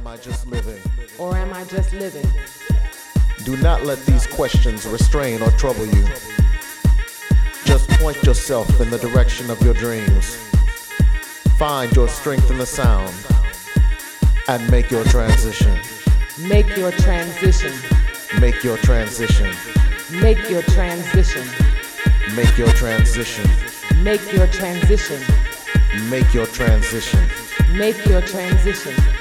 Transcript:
am I just living? Or am I just living? Do not let these questions restrain or trouble you. Just point yourself in the direction of your dreams. Find your strength in the sound and make your transition. Make your transition. Make your transition. Make your transition. Make your transition. Make your transition. Make your transition. Make your transition.